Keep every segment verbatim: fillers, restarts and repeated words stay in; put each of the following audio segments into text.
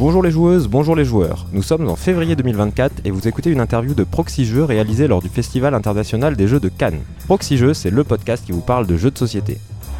Bonjour les joueuses, bonjour les joueurs. Nous sommes en février deux mille vingt-quatre et vous écoutez une interview de Proxy Jeux réalisée lors du Festival international des jeux de Cannes. Proxy Jeux, c'est le podcast qui vous parle de jeux de société.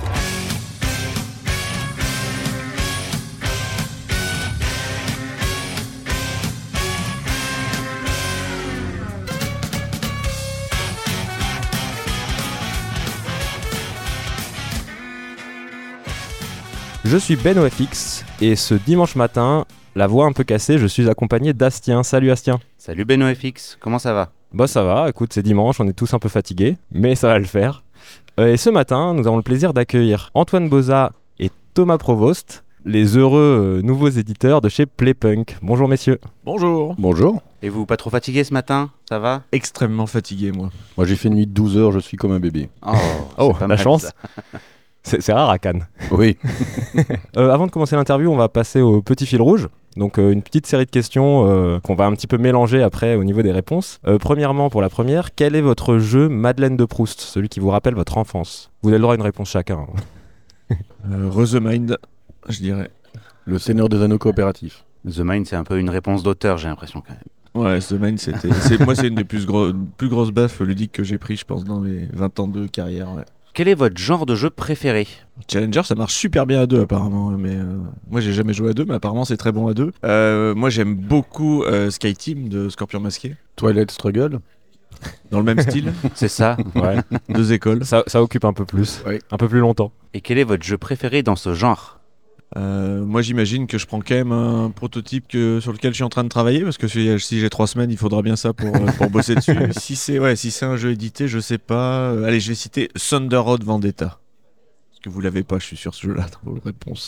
Je suis BenoFX et ce dimanche matin, la voix un peu cassée, je suis accompagné d'Astien. Salut Astien. Salut BenoFX, comment ça va ? Bah ça va, écoute c'est dimanche, on est tous un peu fatigués, mais ça va le faire. Euh, et ce matin, nous avons le plaisir d'accueillir Antoine Boza et Thomas Provost, les heureux euh, nouveaux éditeurs de chez Playpunk. Bonjour messieurs. Bonjour. Bonjour. Et vous, pas trop fatigué ce matin ? Ça va ? Extrêmement fatigué moi. Moi j'ai fait une nuit de douze heures, je suis comme un bébé. Oh, Oh, c'est pas la mal, chance. ça. C'est, c'est rare à Cannes. Oui. Euh, avant de commencer l'interview, on va passer au petit fil rouge. Donc euh, une petite série de questions euh, qu'on va un petit peu mélanger après au niveau des réponses. Euh, premièrement, pour la première, quel est votre jeu Madeleine de Proust, celui qui vous rappelle votre enfance ? Vous avez le droit à une réponse chacun. Euh, Re The Mind, je dirais. Le Seigneur des Anneaux coopératif. The Mind, c'est un peu une réponse d'auteur, j'ai l'impression quand même. Ouais, The Mind, c'était. c'est, moi, c'est une des plus, gros, plus grosses baffes ludiques que j'ai pris, je pense, dans mes vingt ans de carrière. Ouais. Quel est votre genre de jeu préféré ? Challenger, ça marche super bien à deux, apparemment. Mais euh, moi, j'ai jamais joué à deux, mais apparemment, c'est très bon à deux. Euh, moi, j'aime beaucoup euh, Sky Team de Scorpion Masqué. Twilight Struggle. Dans le même style, C'est ça. Ouais. deux écoles. Ça, ça occupe un peu plus, Oui. un peu plus longtemps. Et quel est votre jeu préféré dans ce genre ? Euh, moi, j'imagine que je prends quand même un prototype que, sur lequel je suis en train de travailler, parce que si, si j'ai trois semaines, il faudra bien ça pour, euh, pour bosser dessus. Si c'est, ouais, si c'est un jeu édité, je sais pas. Euh, allez, je vais citer Thunder Road Vendetta. Parce que vous l'avez pas, je suis sur ce jeu-là dans vos réponses.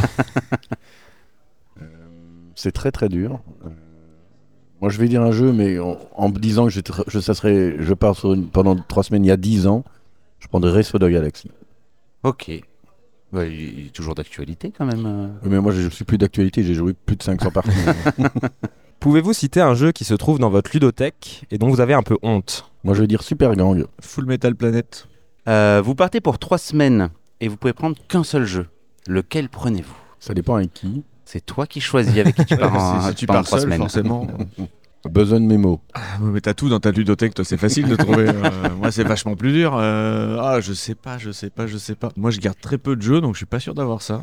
Euh, c'est très très dur. Euh, moi je vais dire un jeu, mais en, en me disant que je, je, ça serait, je pars sur une, pendant trois semaines il y a dix ans, je prendrais Race for the Galaxy. Ok. Ouais, il est toujours d'actualité quand même. euh. Oui, mais moi je, je suis plus d'actualité, j'ai joué plus de cinq cents parties. Pouvez-vous citer un jeu qui se trouve dans votre ludothèque et dont vous avez un peu honte ? Moi je vais dire Super Gang. Full Metal Planet. Euh, vous partez pour trois semaines et vous pouvez prendre qu'un seul jeu. Lequel prenez-vous ? Ça dépend avec qui. C'est toi qui choisis avec qui tu pars en, si, si tu pars en pars trois seul, semaines. forcément. Buzz Memo. Ouais, mais t'as tout dans ta ludothèque, toi, c'est facile de trouver. euh, moi, c'est vachement plus dur. Euh, ah, je sais pas, je sais pas, je sais pas. Moi, je garde très peu de jeux, donc je suis pas sûr d'avoir ça.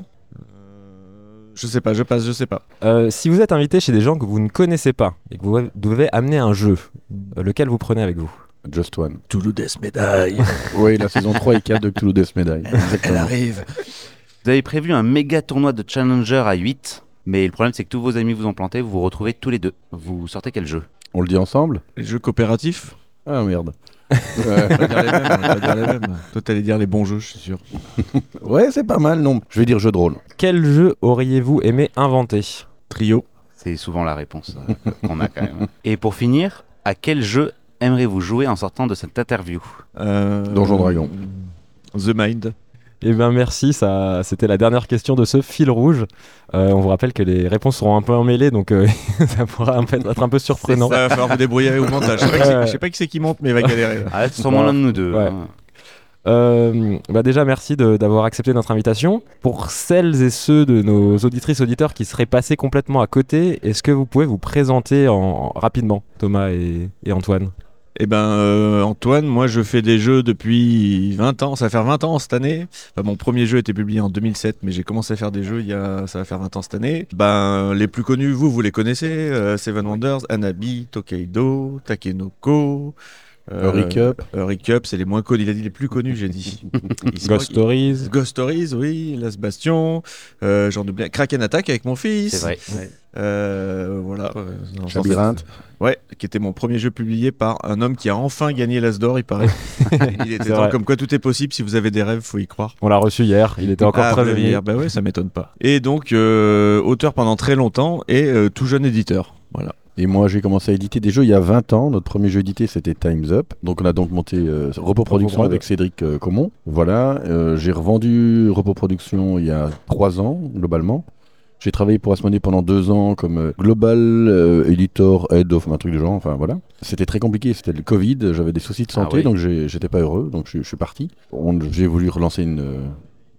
Euh, je sais pas, je passe, je sais pas. Euh, si vous êtes invité chez des gens que vous ne connaissez pas et que vous devez amener un jeu, euh, lequel vous prenez avec vous ? Just One. Toulouse Death Médaille. Oui, la saison trois et quatre de Toulouse Death Médaille. Elle arrive. Vous avez prévu un méga tournoi de Challenger à huit, mais le problème c'est que tous vos amis vous ont planté, vous vous retrouvez tous les deux. Vous sortez quel jeu ? On le dit ensemble ? Les jeux coopératifs. Ah merde. On va pas dire les mêmes, on va pas dire les mêmes. Toi, t'allais dire les bons jeux, je suis sûr. Ouais, c'est pas mal, non. Je vais dire jeu de rôle. Quel jeu auriez-vous aimé inventer ? Trio. C'est souvent la réponse euh, qu'on a quand même. Et pour finir, à quel jeu aimeriez-vous jouer en sortant de cette interview ? Euh, Donjon Dragon. The Mind. Eh bien merci, ça, c'était la dernière question de ce fil rouge. Euh, on vous rappelle que les réponses seront un peu emmêlées, donc euh, ça pourra en fait être un peu surprenant. Ça va falloir vous débrouiller au montage. Je sais pas qui c'est- je sais pas qui c'est qui monte, mais il va galérer. Là. Ah, c'est sûrement Bon, l'un de nous deux. ouais. hein. Euh, bah déjà merci de- d'avoir accepté notre invitation. Pour celles et ceux de nos auditrices auditeurs qui seraient passés complètement à côté, est-ce que vous pouvez vous présenter en, en- rapidement, Thomas et, et Antoine ? Eh ben, euh, Antoine, moi je fais des jeux depuis vingt ans, ça va faire vingt ans cette année. Enfin, mon premier jeu a été publié en deux mille sept, mais j'ai commencé à faire des jeux il y a, ça va faire vingt ans cette année. Ben, les plus connus, vous, vous les connaissez, euh, Seven Wonders, Hanabi, Tokaido, Takenoko... Euh, Hurry Up. Hurry Up, c'est les moins connus, il a dit les plus connus, j'ai dit. Il- Ghost Stories. Ghost Stories, oui, Last Bastion, euh, j'en oublie, Kraken Attack avec mon fils. C'est vrai. Euh, voilà. euh, non, Labyrinthe. Ouais, qui était mon premier jeu publié par un homme qui a enfin gagné l'As d'or, il paraît. Il était C'est temps, vrai. comme quoi tout est possible, si vous avez des rêves, faut y croire. On l'a reçu hier, il était encore Ah, très vous l'avez ému. hier, bah ouais, ça m'étonne pas. Et donc, euh, auteur pendant très longtemps et euh, tout jeune éditeur. Voilà. Et moi, j'ai commencé à éditer des jeux il y a vingt ans. Notre premier jeu édité, c'était Time's Up. Donc, on a donc monté euh, Repos Production Prod. avec Cédric euh, Comon. Voilà. Euh, j'ai revendu Repos Production il y a trois ans, globalement. J'ai travaillé pour Asmodée pendant deux ans comme euh, Global euh, Editor Head of un truc du genre. Enfin, voilà. C'était très compliqué. C'était le Covid. J'avais des soucis de santé, Ah oui. donc j'ai- j'étais pas heureux. Donc, je, je suis parti. On- j'ai voulu relancer une... euh,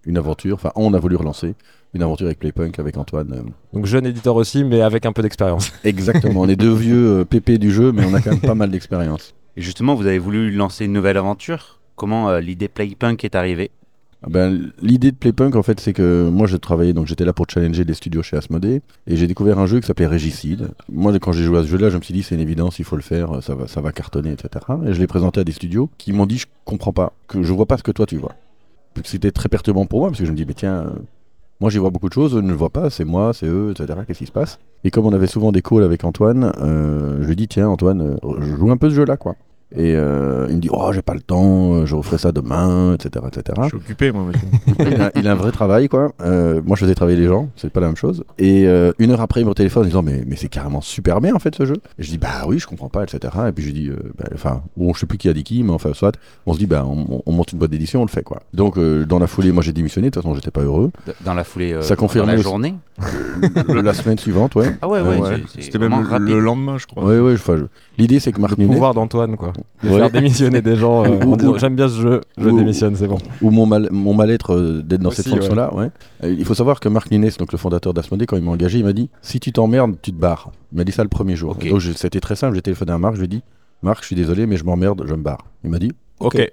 une aventure, enfin on a voulu relancer une aventure avec Playpunk, avec Antoine. euh. Donc jeune éditeur aussi, mais avec un peu d'expérience. Exactement, on est deux vieux euh, pépés du jeu, mais on a quand même pas mal d'expérience. Et justement, vous avez voulu lancer une nouvelle aventure. Comment euh, l'idée Playpunk est arrivée? Ah ben, l'idée de Playpunk, en fait, c'est que moi, j'ai travaillé, donc j'étais là pour challenger des studios chez Asmodée, et j'ai découvert un jeu qui s'appelait Régicide. Moi, quand j'ai joué à ce jeu-là, je me suis dit, c'est une évidence, il faut le faire, ça va, ça va cartonner, et cetera. Et je l'ai présenté à des studios qui m'ont dit, je comprends pas, que je vois pas ce que toi tu vois. C'était très perturbant pour moi, parce que je me dis, mais tiens, euh, moi j'y vois beaucoup de choses, eux ne le voient pas, c'est moi, c'est eux, et cetera. Qu'est-ce qui se passe? Et comme on avait souvent des calls avec Antoine, euh, je lui dis, tiens, Antoine, euh, je joue un peu ce jeu-là, quoi. Et euh, il me dit, oh, j'ai pas le temps, je referai ça demain, et cetera, et cetera. Je suis occupé, moi, monsieur. il, a, il a un vrai travail, quoi. Euh, moi, je faisais travailler les gens, c'est pas la même chose. Et euh, une heure après, il me téléphone en disant, mais, mais c'est carrément super bien, en fait, ce jeu. Et je dis, bah oui, je comprends pas, et cetera. Et puis je dis, euh, bah, enfin, bon, je sais plus qui a dit qui, mais enfin, soit, on se dit, bah, on, on monte une boîte d'édition, on le fait, quoi. Donc, euh, dans la foulée, moi, j'ai démissionné, de toute façon, j'étais pas heureux. Dans la foulée, euh, Ça confirme dans la aussi. journée? Le- la semaine suivante, ouais. Ah ouais, ouais, Euh, Ouais, c'est- c'est C'était même vraiment rapide. le lendemain, je crois. Ouais, ouais, enfin, je- l'idée, c'est que Marc Le Nunet, pouvoir d'Antoine, quoi. De Ouais. faire démissionner des gens euh, en Ou- disant ou- j'aime bien ce jeu, je ou- démissionne, c'est bon. ou mon, mal, mon mal-être euh, d'être dans Aussi, cette fonction-là, ouais. Euh, il faut savoir que Marc Nunes, donc le fondateur d'Asmodée, quand il m'a engagé, il m'a dit, si tu t'emmerdes, tu te barres. Il m'a dit ça le premier jour. Ok. Donc j'ai- c'était très simple, j'ai téléphoné à Marc, je lui ai dit, Marc, je suis désolé, mais je m'emmerde, je me barre. Il m'a dit, Ok.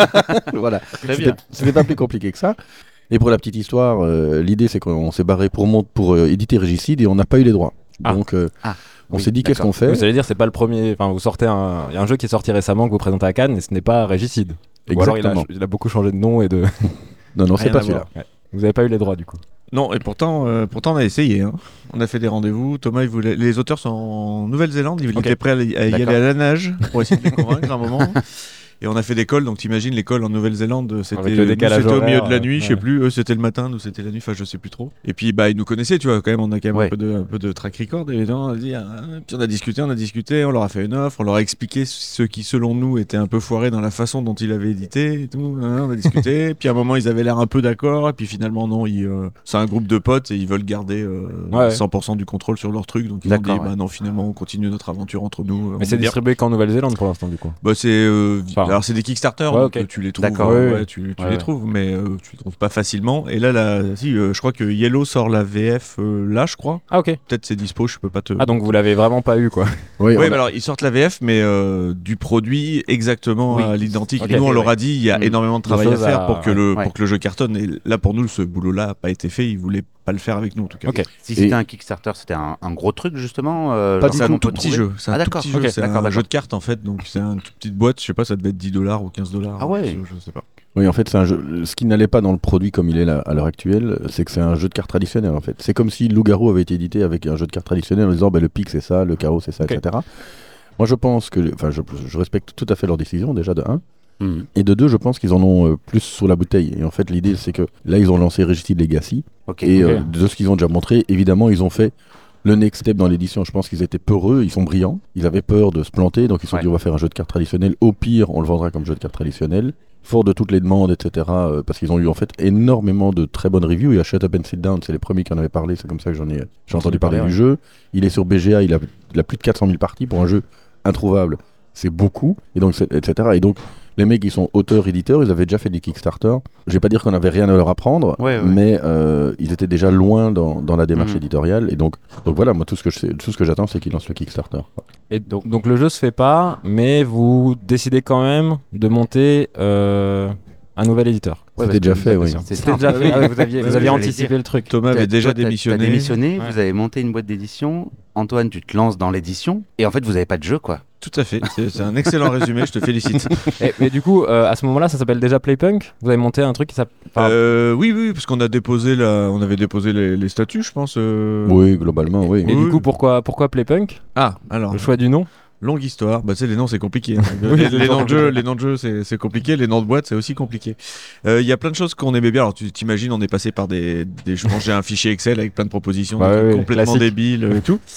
voilà. Très C'était bien. c'était pas plus compliqué que ça. Et pour la petite histoire, euh, l'idée c'est qu'on s'est barré pour, mon- pour euh, éditer Régicide et on n'a pas eu les droits. Ah. Donc euh, Ah, on oui, s'est dit qu'est-ce d'accord. qu'on fait. Vous allez dire, c'est pas le premier. Enfin, vous sortez un. Il y a un jeu qui est sorti récemment que vous présentez à Cannes et ce n'est pas Régicide. Ou alors il a, Exactement. il a beaucoup changé de nom et de. Non, non, c'est Rien pas à celui-là. voir. Vous avez pas eu les droits du coup. Non, et pourtant, euh, pourtant on a essayé. Hein. On a fait des rendez-vous. Thomas, il voulait... les auteurs sont en Nouvelle-Zélande. Il Ok. était prêt à, y- à y aller D'accord. à la nage pour essayer de les convaincre à un moment. Et on a fait des calls. Donc t'imagines, les calls en Nouvelle-Zélande, c'était Avec le nous, décalage c'était au milieu de la horaire, nuit, euh, je sais ouais. plus. Eux, c'était le matin, nous, c'était la nuit. Enfin, je sais plus trop. Et puis, bah, ils nous connaissaient, tu vois. Quand même, on a quand même Ouais. un, peu de, un peu de track record. Et on a dit, ah, puis on a discuté, on a discuté. On leur a fait une offre. On leur a expliqué ce qui, selon nous, était un peu foiré dans la façon dont ils avaient édité. Et tout. Hein, on a discuté. Puis à un moment, ils avaient l'air un peu d'accord. Et puis finalement, non. Ils, euh, c'est un groupe de potes et ils veulent garder euh, Ouais. cent pour cent du contrôle sur leur truc. Donc ils ont dit, D'accord, bah ouais. non, finalement, on continue notre aventure entre nous. On Mais c'est est bien. distribué qu'en Nouvelle-Zélande pour l'instant du coup. Bah c'est euh, Enfin, alors c'est des Kickstarter, ouais, donc ok. euh, tu les trouves, D'accord, euh, ouais, ouais, ouais. tu, tu Ouais, les ouais. trouves, mais euh, tu les trouves pas facilement. Et là, là, si, euh, je crois que Yellow sort la V F euh, là, je crois. Ah ok. Peut-être c'est dispo, je peux pas te. Ah donc vous l'avez vraiment pas eu quoi. Oui, Oui, on mais a- alors ils sortent la V F, mais euh, du produit exactement Oui. à l'identique. Ok, Nous, on ok, leur ouais. a dit, il y a Mm. énormément de Des travail à choses faire à- pour que ouais. le Ouais. pour que le jeu cartonne. Et là, pour nous, ce boulot-là a pas été fait. Ils voulaient pas le faire avec nous, en tout cas. Ok. Si c'était Et- un Kickstarter, c'était un, un gros truc justement euh, Pas genre du C'est qu'on un peut tout petit trouver jeu. C'est un Ah, tout d'accord, petit jeu. ok, C'est d'accord, un d'accord. jeu de cartes en fait. Donc c'est une toute petite boîte. Je sais pas, ça devait être dix dollars ou quinze dollars. Ah ouais. Je, je sais pas. Oui, en fait, c'est un jeu. Ce qui n'allait pas dans le produit comme il est là, à l'heure actuelle, c'est que c'est un jeu de cartes traditionnel en fait. C'est comme si Loup-Garou avait été édité avec un jeu de cartes traditionnel en disant bah, le pique c'est ça, le carreau c'est ça, Ok. et cetera. Moi je pense que. Enfin, je, je respecte tout à fait leur décision déjà de un. Mhm. Et de deux, je pense qu'ils en ont euh, plus sur la bouteille. Et en fait, l'idée c'est que là, ils ont lancé Régicide Legacy. Ok. Et Ok. euh, de ce qu'ils ont déjà montré, évidemment, ils ont fait le next step dans l'édition. Je pense qu'ils étaient peureux, ils sont brillants. Ils avaient peur de se planter, donc ils se sont Ouais. dit on va faire un jeu de cartes traditionnel. Au pire, on le vendra comme jeu de cartes traditionnel. Fort de toutes les demandes, et cetera. euh, parce qu'ils ont eu en fait énormément de très bonnes reviews. Il y a Shut Up and Sit Down, c'est les premiers qui en avaient parlé. C'est comme ça que j'en ai, j'ai entendu parler parler, du ouais. jeu. Il est sur B G A, il a, il a plus de quatre cent mille parties pour un jeu introuvable. C'est beaucoup, et donc, c'est- et cetera. Et donc, les mecs, ils sont auteurs-éditeurs, ils avaient déjà fait des Kickstarter. Je vais pas dire qu'on avait rien à leur apprendre, Ouais, ouais. mais euh, ils étaient déjà loin dans, dans la démarche Mhm. éditoriale. Et donc, donc voilà, moi, tout ce que, je sais- tout ce que j'attends, c'est qu'ils lancent le Kickstarter. Et donc, donc le jeu se fait pas, mais vous décidez quand même de monter euh, un nouvel éditeur. Ouais, C'était parce déjà que fait, vous- oui. c'est C'était ça. déjà fait. Ah ouais, vous aviez, vous Oui, aviez oui, anticipé j'allais le truc. Thomas avait T'as- déjà toi, t'as- démissionné. T'as démissionné, Ouais. vous avez monté une boîte d'édition. Antoine, tu te lances dans l'édition et en fait, vous avez pas de jeu quoi. Tout à fait. C'est c'est un excellent résumé. Je te félicite. Et- mais du coup, euh, à ce moment-là, ça s'appelle déjà Playpunk. Vous avez monté un truc qui s'appelle. enfin, Euh, oui, oui, parce qu'on a déposé la, on avait déposé les, les statuts, je pense. euh. Oui, globalement, oui. Et oui. du coup, pourquoi, pourquoi Playpunk? Ah, alors, Le choix du nom? longue histoire. Bah, tu sais, les noms, c'est compliqué. hein. Oui, les, c'est les pas noms de compliqué. jeu, les noms de jeu, c'est c'est compliqué. Les noms de boîte, c'est aussi compliqué. Euh, Il y a plein de choses qu'on aimait bien. Alors, tu t'imagines, on est passé par des, des je pense, j'ai un fichier Excel avec plein de propositions, Bah des ouais, trucs ouais, complètement classique. débiles euh, et tout.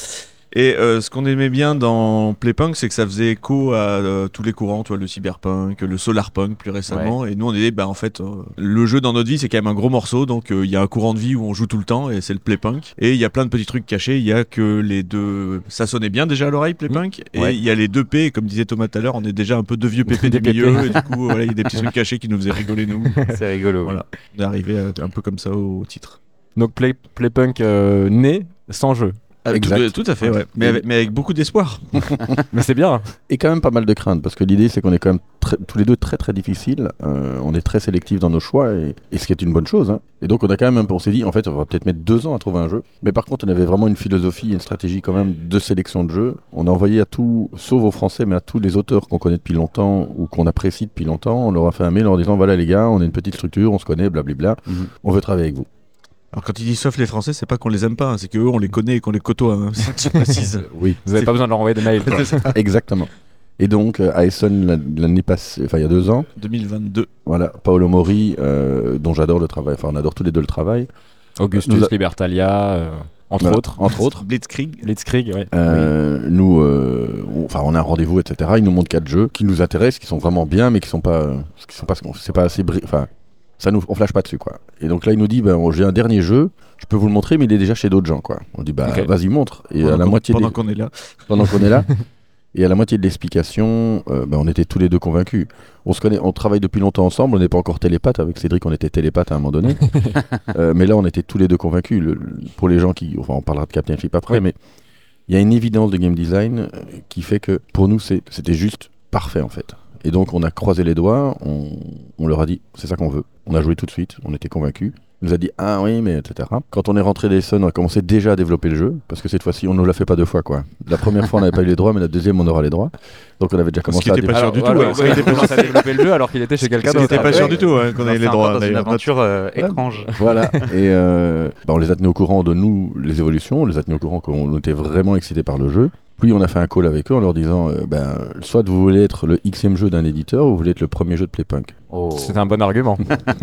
Et euh, ce qu'on aimait bien dans Playpunk, c'est que ça faisait écho à euh, tous les courants, tu vois, le cyberpunk, le solarpunk plus récemment. Et nous, on est, bah, en fait, euh, le jeu dans notre vie, c'est quand même un gros morceau. Donc, il euh, y a un courant de vie où on joue tout le temps, et c'est le Playpunk. Et il y a plein de petits trucs cachés. Il y a que les deux. Ça sonnait bien déjà à l'oreille, Playpunk. Mmh. Et il ouais. y a les deux P. Et comme disait Thomas tout à l'heure, on est déjà un peu deux vieux pépés du milieu. Et du coup, voilà, il y a des petits trucs cachés qui nous faisaient rigoler, nous. C'est rigolo. Voilà. On est arrivé à, un peu comme ça au, au titre. Donc, Play, Playpunk euh, né sans jeu. Avec tout, tout à fait, ouais. Mais, avec, mais avec beaucoup d'espoir. Mais c'est bien. Et quand même pas mal de crainte, parce que l'idée c'est qu'on est quand même très, tous les deux très très difficiles. Euh, on est très sélectifs dans nos choix, et, et ce qui est une bonne chose. Hein. Et donc on a quand même, on s'est dit, en fait, on va peut-être mettre deux ans à trouver un jeu. Mais par contre, on avait vraiment une philosophie, une stratégie quand même de sélection de jeux. On a envoyé à tous, sauf aux Français, mais à tous les auteurs qu'on connaît depuis longtemps ou qu'on apprécie depuis longtemps, on leur a fait un mail en disant, voilà les gars, on est une petite structure, on se connaît, blablabla, mm-hmm. on veut travailler avec vous. Alors quand il dit sauf les Français, c'est pas qu'on les aime pas, hein, c'est qu'eux on les connaît et qu'on les côtoie. Hein, tu précises. Oui. Vous n'avez pas besoin de leur envoyer des mails. Exactement. Et donc euh, à Essen l'année passée, enfin il y a deux ans. deux mille vingt-deux. Voilà, Paolo Mori, euh, dont j'adore le travail, enfin on adore tous les deux le travail. Augustus a... Libertalia, euh, entre voilà, autres. Entre autres. Blitzkrieg. Blitzkrieg, ouais. Euh, oui. Nous, euh, on, enfin on a un rendez-vous, et cetera. Ils nous montrent quatre jeux qui nous intéressent, qui sont vraiment bien, mais qui sont pas, euh, qui sont pas, c'est pas assez, bri... enfin. Ça nous, on flash pas dessus, quoi. Et donc là, il nous dit, ben, j'ai un dernier jeu, je peux vous le montrer, mais il est déjà chez d'autres gens, quoi. On dit, bah, okay. vas-y, montre. Et pendant à la moitié pendant des... qu'on est là. Pendant qu'on est là. Et à la moitié de l'explication, euh, ben, on était tous les deux convaincus. On se connaît, on travaille depuis longtemps ensemble, on n'est pas encore télépathes. Avec Cédric, on était télépathes à un moment donné. euh, mais là, on était tous les deux convaincus. Le, le, pour les gens qui, enfin, on parlera de Captain Flip après, oui. mais il y a une évidence de game design euh, qui fait que pour nous, c'est, c'était juste parfait, en fait. Et donc on a croisé les doigts, on, on leur a dit c'est ça qu'on veut. On a joué tout de suite, on était convaincus. On nous a dit ah oui mais et cetera. Quand on est rentré d'Essen, on a commencé déjà à développer le jeu parce que cette fois-ci on ne l'a fait pas deux fois quoi. La première fois on n'avait pas eu les droits, mais la deuxième on aura les droits. Donc on avait déjà commencé à développer. Pas sûr du tout. Alors, ouais, ouais, il était commencé à développer le jeu alors qu'il était chez quelqu'un d'autre. Il n'était pas sûr du tout hein, qu'on avait les droits. C'est une aventure euh, étrange. Voilà. Et euh, bah, on les a tenus au courant de nous les évolutions, on les a tenus au courant qu'on était vraiment excités par le jeu. Puis on a fait un call avec eux en leur disant euh, ben, soit vous voulez être le Xème jeu d'un éditeur ou vous voulez être le premier jeu de Playpunk. Oh. C'est un bon argument.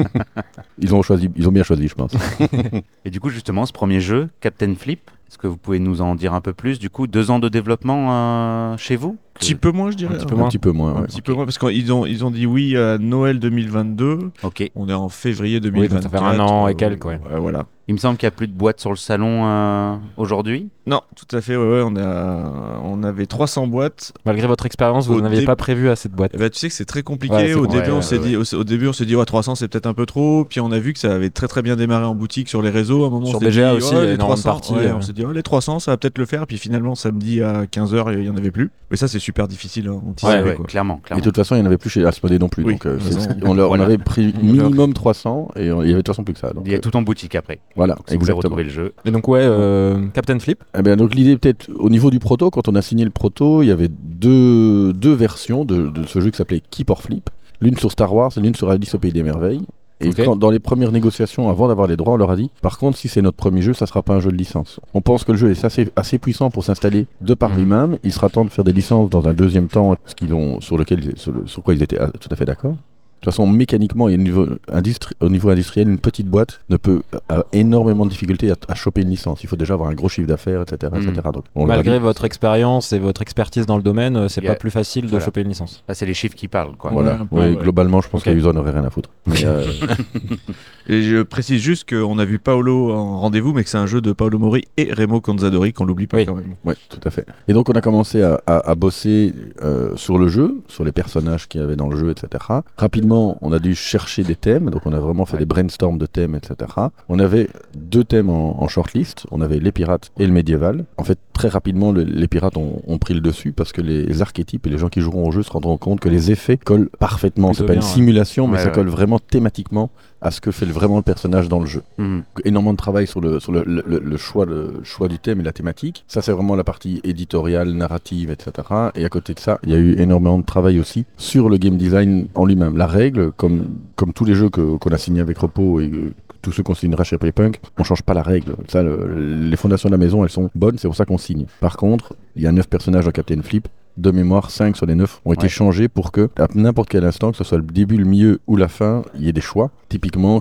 ils, ont choisi, ils ont bien choisi, je pense. Et du coup, justement, ce premier jeu, Captain Flip, est-ce que vous pouvez nous en dire un peu plus? Du coup, deux ans de développement euh, chez vous? Un petit peu moins, je dirais. Un petit peu moins. Un petit peu moins, ouais. Un petit peu moins parce qu'ils ont, ils ont dit oui à Noël deux mille vingt-deux. Ok. On est en février deux mille vingt-quatre. Oui, ça fait un an et quelques, ouais. euh, Voilà. Il me semble qu'il n'y a plus de boîtes sur le salon euh, aujourd'hui. Non, tout à fait, ouais, ouais, on, a, on avait trois cents boîtes. Malgré votre expérience, vous n'aviez dé... pas prévu assez de boîtes. Eh ben, tu sais que c'est très compliqué. Ouais, c'est au, con... début, ouais, on s'est ouais. dit, au, au début, on s'est dit, ouais, trois cents c'est peut-être un peu trop. Puis on a vu que ça avait très très bien démarré en boutique sur les réseaux. À un moment, sur on B G A dit, aussi, ouais, il y a les énormément de trois cents, parties. Ouais, euh... On s'est dit, ouais, les trois cents, ça va peut-être le faire. Puis finalement, samedi à quinze heures, il n'y en avait plus. Mais ça, c'est super difficile. Hein, ouais, ouais, ouais, clairement, clairement. Et de toute façon, il n'y en avait plus chez Asmodée non plus. Oui, donc, euh, on, leur, voilà. on avait pris minimum trois cents et on, il y avait de toute façon plus que ça. Donc, il y a tout en boutique après. Voilà, donc, si vous avez retrouvé le jeu. Et donc, ouais, euh, Captain Flip. Eh ben, donc l'idée, peut-être, au niveau du proto, quand on a signé le proto, il y avait deux, deux versions de, de ce jeu qui s'appelait Keep or Flip. L'une sur Star Wars et l'une sur Alice au Pays des Merveilles. Et okay. quand, dans les premières négociations, avant d'avoir les droits, on leur a dit par contre, si c'est notre premier jeu, ça sera pas un jeu de licence. On pense que le jeu est assez, assez puissant pour s'installer de par mmh. lui-même. Il sera temps de faire des licences dans un deuxième temps, ce qu'ils ont, sur, lequel, sur, le, sur quoi ils étaient tout à fait d'accord. De toute façon, mécaniquement et au niveau, industri- au niveau industriel, une petite boîte ne peut avoir énormément de difficultés à, à choper une licence. Il faut déjà avoir un gros chiffre d'affaires, et cetera, mmh. et cetera. Donc, malgré votre expérience et votre expertise dans le domaine, c'est yeah. pas plus facile de voilà. choper une licence. Là, c'est les chiffres qui parlent, quoi. Voilà. Ouais, ouais, ouais. Globalement, je pense okay. que Uzo n'aurait rien à foutre. Mais euh... et je précise juste qu'on a vu Paolo en rendez-vous, mais que c'est un jeu de Paolo Mori et Remo Conzadori, qu'on l'oublie pas oui. quand même. Oui, tout à fait. Et donc, on a commencé à, à, à bosser euh, sur le jeu, sur les personnages qu'il y avait dans le jeu, et cetera. Rapidement, on a dû chercher des thèmes, donc on a vraiment fait ouais. des brainstorms de thèmes, et cetera. On avait deux thèmes en, en shortlist, on avait les pirates et le médiéval. En fait, très rapidement, le, les pirates ont, ont pris le dessus parce que les, les archétypes et les gens qui joueront au jeu se rendront compte que les effets collent parfaitement. Plutôt c'est pas bien, une simulation, ouais. mais ouais, ça ouais. colle vraiment thématiquement à ce que fait vraiment le personnage dans le jeu. Mmh. Énormément de travail sur, le, sur le, le, le, choix, le choix du thème et la thématique. Ça, c'est vraiment la partie éditoriale, narrative, et cetera. Et à côté de ça, il y a eu énormément de travail aussi sur le game design en lui-même. La règle, comme, comme tous les jeux que, qu'on a signés avec Repos et euh, tous ceux qu'on signera chez Playpunk, on change pas la règle. Ça, le, les fondations de la maison, elles sont bonnes, c'est pour ça qu'on signe. Par contre, il y a neuf personnages dans Captain Flip. De mémoire, cinq sur les neuf ont été ouais. changés pour que, à n'importe quel instant, que ce soit le début, le milieu ou la fin, il y ait des choix. Typiquement, que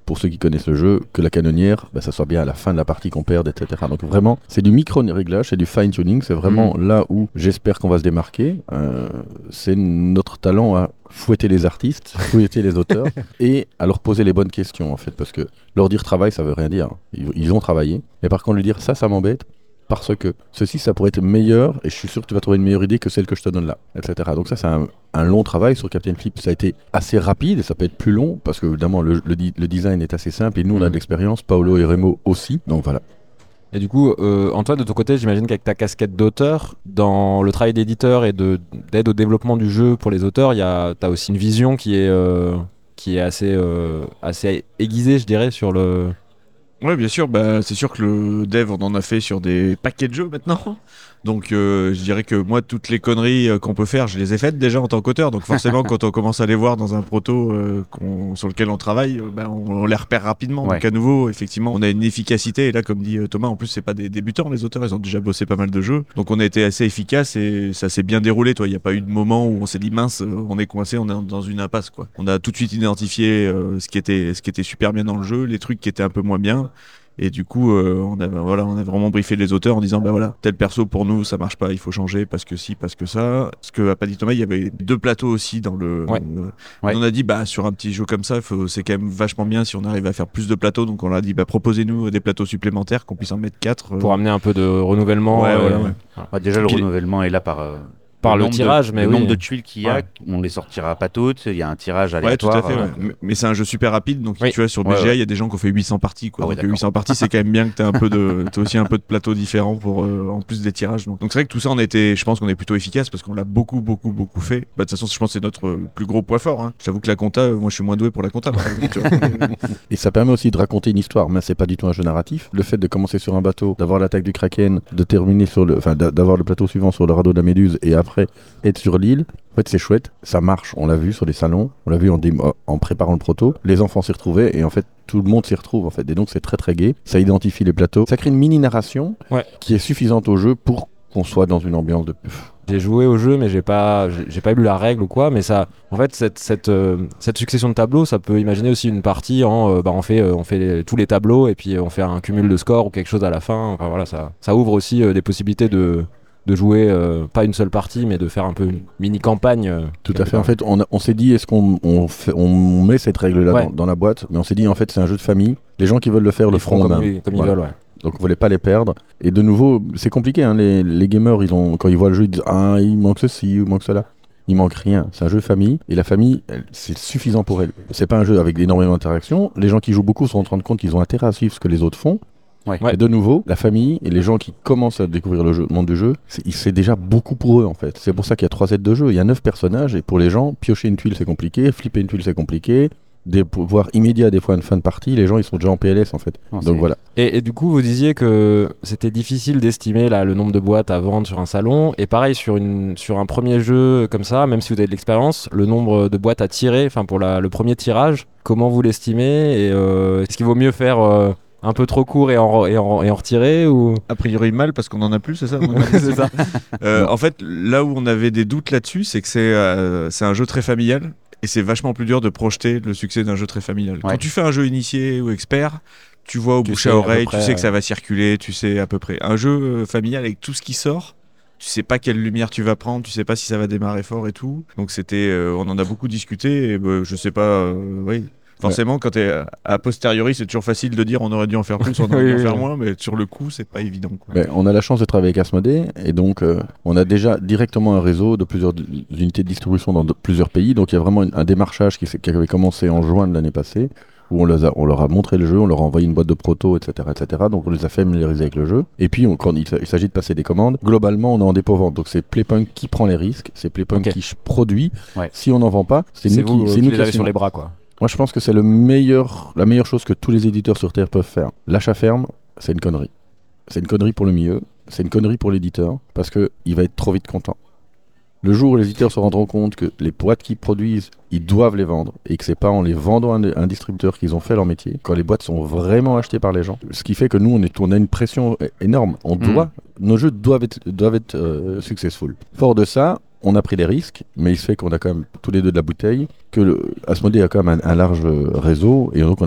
pour ceux qui connaissent le jeu, que la canonnière, bah, ça soit bien à la fin de la partie qu'on perde, et cetera. Donc vraiment, c'est du micro-réglage, c'est du fine-tuning, c'est vraiment mmh. là où j'espère qu'on va se démarquer. Euh, c'est notre talent à fouetter les artistes, fouetter les auteurs, et à leur poser les bonnes questions, en fait, parce que leur dire travail, ça veut rien dire. Ils, ils ont travaillé, mais par contre, lui dire ça, ça m'embête, parce que ceci, ça pourrait être meilleur, et je suis sûr que tu vas trouver une meilleure idée que celle que je te donne là, et cetera. Donc ça, c'est un, un long travail sur Captain Flip. Ça a été assez rapide, et ça peut être plus long, parce que évidemment, le, le, le design est assez simple, et nous, on a de l'expérience, Paolo et Remo aussi, donc voilà. Et du coup, euh, Antoine, de ton côté, j'imagine qu'avec ta casquette d'auteur, dans le travail d'éditeur et de, d'aide au développement du jeu pour les auteurs, tu as aussi une vision qui est, euh, qui est assez, euh, assez aiguisée, je dirais, sur le... Ouais, bien sûr, bah, c'est sûr que le dev, on en a fait sur des paquets de jeux maintenant. Donc euh, je dirais que moi, toutes les conneries euh, qu'on peut faire, je les ai faites déjà en tant qu'auteur. Donc forcément, quand on commence à les voir dans un proto euh, qu'on, sur lequel on travaille, euh, bah, on, on les repère rapidement. Ouais. Donc à nouveau, effectivement, on a une efficacité. Et là, comme dit euh, Thomas, en plus, c'est pas des débutants, les auteurs, ils ont déjà bossé pas mal de jeux. Donc on a été assez efficace et ça s'est bien déroulé. Il n'y a pas eu de moment où on s'est dit mince, euh, on est coincé, on est dans une impasse, quoi. On a tout de suite identifié euh, ce, qui était, ce qui était super bien dans le jeu, les trucs qui étaient un peu moins bien. Et du coup, euh, on, a, voilà, on a vraiment briefé les auteurs en disant bah voilà, tel perso pour nous ça marche pas, il faut changer parce que si, parce que ça. Ce que a pas dit Thomas, il y avait deux plateaux aussi dans le. Ouais. Euh, ouais. On a dit bah sur un petit jeu comme ça, faut, c'est quand même vachement bien si on arrive à faire plus de plateaux. Donc on a dit bah proposez-nous des plateaux supplémentaires, qu'on puisse en mettre quatre. Euh... Pour amener un peu de renouvellement. Ouais, euh, voilà, ouais. Ouais, déjà le Puis, renouvellement est là par. Euh... Par le, le tirage, de, mais le oui. nombre de tuiles qu'il y a, ouais. on les sortira pas toutes. Il y a un tirage Ouais, aléatoire. tout à fait. Euh... Ouais. Mais, mais c'est un jeu super rapide, donc oui. tu vois sur B G A, il ouais, ouais. y a des gens qui ont fait huit cents parties, quoi. Ah ouais, donc huit cents parties, c'est quand même bien que t'aies un peu de, t'aies aussi un peu de plateaux différents pour euh, en plus des tirages. Donc, donc c'est vrai que tout ça, on a été, je pense qu'on est plutôt efficace parce qu'on l'a beaucoup, beaucoup, beaucoup fait. Bah, de toute façon, je pense que c'est notre euh, plus gros point fort. Hein. J'avoue que la compta, moi, je suis moins doué pour la compta. Par exemple, tu vois. Et ça permet aussi de raconter une histoire, mais c'est pas du tout un jeu narratif. Le fait de commencer sur un bateau, d'avoir l'attaque du Kraken, de terminer sur le, enfin, d'avoir le plateau suivant sur le radeau de la Méduse et après être sur l'île. En fait, c'est chouette, ça marche. On l'a vu sur les salons, on l'a vu en, dé- en préparant le proto. Les enfants s'y retrouvaient et en fait, tout le monde s'y retrouve en fait. Et donc, c'est très très gai. Ça identifie les plateaux. Ça crée une mini narration ouais. qui est suffisante au jeu pour qu'on soit dans une ambiance de. J'ai joué au jeu, mais j'ai pas, j'ai, j'ai pas lu la règle ou quoi. Mais ça, en fait, cette, cette, euh, cette succession de tableaux, ça peut imaginer aussi une partie en, euh, bah, on fait, euh, on fait les, tous les tableaux et puis euh, on fait un cumul de scores ou quelque chose à la fin. Enfin voilà, ça, ça ouvre aussi euh, des possibilités de. de jouer euh, pas une seule partie mais de faire un peu une mini campagne euh, tout à fait part. En fait on, a, on s'est dit est-ce qu'on on fait, on met cette règle là ouais. dans, dans la boîte, mais on s'est dit en fait c'est un jeu de famille, les gens qui veulent le faire ils le feront comme, même. comme voilà. ils veulent ouais. Donc on voulait pas les perdre et de nouveau c'est compliqué hein, les, les gamers ils ont, quand ils voient le jeu ils disent ah il manque ceci ou il manque cela. Il manque rien, c'est un jeu famille et la famille elle, c'est suffisant pour elle. C'est pas un jeu avec énormément d'interactions, les gens qui jouent beaucoup se rendent compte qu'ils ont intérêt à suivre ce que les autres font. Ouais. Et de nouveau, la famille et les gens qui commencent à découvrir le, jeu, le monde du jeu, c'est, c'est déjà beaucoup pour eux en fait. C'est pour ça qu'il y a trois sets de jeu, il y a neuf personnages et pour les gens, piocher une tuile c'est compliqué, flipper une tuile c'est compliqué, des pouvoirs immédiats des fois une fin de partie, les gens ils sont déjà en P L S en fait. Non, donc voilà. Et, et du coup vous disiez que c'était difficile d'estimer là, le nombre de boîtes à vendre sur un salon et pareil sur, une, sur un premier jeu comme ça, même si vous avez de l'expérience, le nombre de boîtes à tirer, enfin pour la, le premier tirage, comment vous l'estimez et euh, est-ce qu'il vaut mieux faire... Euh, un peu trop court et en, et en, et en retirer ou... A priori mal parce qu'on en a plus, c'est ça, c'est ça. Euh, en fait, là où on avait des doutes là-dessus, c'est que c'est, euh, c'est un jeu très familial et c'est vachement plus dur de projeter le succès d'un jeu très familial. Ouais. Quand tu fais un jeu initié ou expert, tu vois au tu bouche à oreille, à près, tu sais ouais. que ça va circuler, tu sais à peu près. Un jeu euh, familial avec tout ce qui sort, tu sais pas quelle lumière tu vas prendre, tu sais pas si ça va démarrer fort et tout. Donc c'était, euh, on en a beaucoup discuté et bah, je sais pas, euh, oui. Forcément, ouais. quand t'es a posteriori, c'est toujours facile de dire on aurait dû en faire plus, on aurait dû en faire moins, mais sur le coup, c'est pas évident. Quoi. Mais on a la chance de travailler avec Asmodée, et donc euh, on a déjà directement un réseau de plusieurs d- unités de distribution dans de, plusieurs pays. Donc il y a vraiment un démarchage qui, qui avait commencé en juin de l'année passée, où on, les a, on leur a montré le jeu, on leur a envoyé une boîte de proto, et cetera, et cetera. Donc on les a familiarisés avec le jeu. Et puis on, quand il, il s'agit de passer des commandes, globalement on est en dépôt-vente. Donc c'est Playpunk qui prend les risques, c'est Playpunk okay. qui produit. Ouais. Si on n'en vend pas, c'est, c'est nous vous, qui, c'est c'est nous qui les avez sur les bras, quoi. Moi, je pense que c'est le meilleur, la meilleure chose que tous les éditeurs sur Terre peuvent faire. L'achat ferme, c'est une connerie. C'est une connerie pour le milieu, c'est une connerie pour l'éditeur, parce qu'il va être trop vite content. Le jour où les éditeurs se rendront compte que les boîtes qu'ils produisent, ils doivent les vendre, et que c'est pas en les vendant à un, un distributeur qu'ils ont fait leur métier, quand les boîtes sont vraiment achetées par les gens, ce qui fait que nous, on, est, on a une pression énorme. On doit, mmh. Nos jeux doivent être, doivent être euh, successful. Fort de ça, on a pris des risques, mais il se fait qu'on a quand même tous les deux de la bouteille, que le, Asmodée a quand même un, un large réseau, et donc on a fait un